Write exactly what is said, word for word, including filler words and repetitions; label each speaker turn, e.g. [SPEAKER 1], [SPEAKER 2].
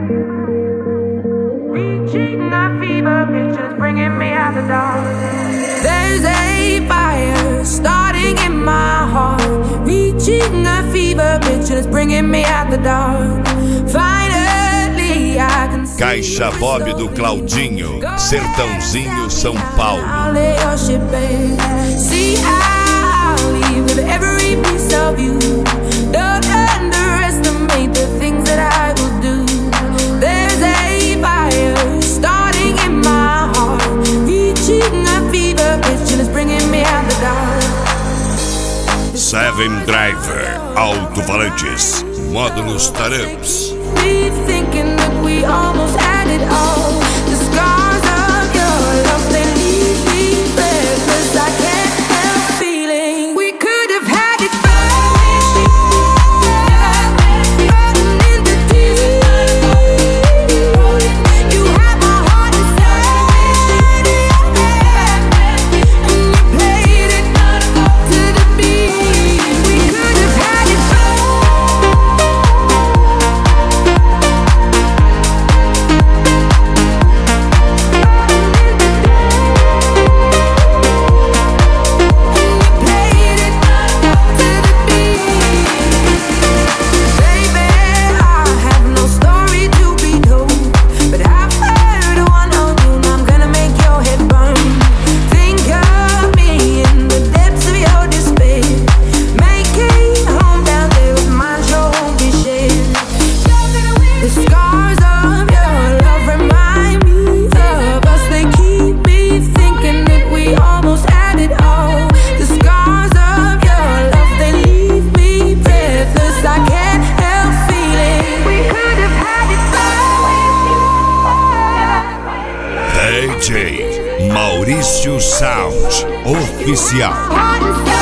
[SPEAKER 1] Reaching a fever pitch, it's bringing me out the dark. There's a fire starting in my heart. Reaching a fever pitch, it's bringing me out the dark. Finally I can see.
[SPEAKER 2] Caixa Bob do Claudinho, Sertãozinho, São Paulo.
[SPEAKER 1] See, I'll leave with every piece of you. Don't underestimate the things that I will do. There's a fire starting in my heart, reaching a fever pitch and it's bringing me out the dark.
[SPEAKER 2] Seven Driver, alto-falantes, módulos Taramps.
[SPEAKER 1] We thinking that we almost had it all. The scars of your love, they leave me breathless. I can't help feeling we could have had it all. Running in the deep. You have my heart inside, and you played it to the beat. We could have had it all.
[SPEAKER 2] D J Maurício Sound Oficial.